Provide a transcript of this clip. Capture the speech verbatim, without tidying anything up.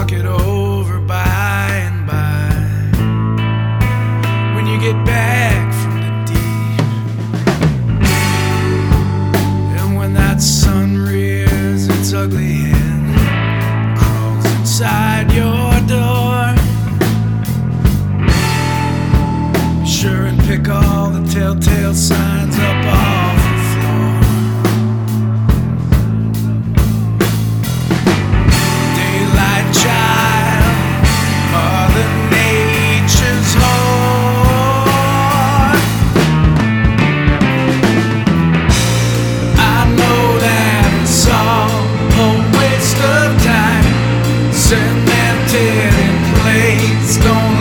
talk it over by and by. When you get back from the deep, and when that sun rears its ugly head, crawls inside your door, be sure and pick all the telltale signs up off the floor. Daylight child, Mother Nature's whore. I know that it's all a waste of time, cemented in place. Don't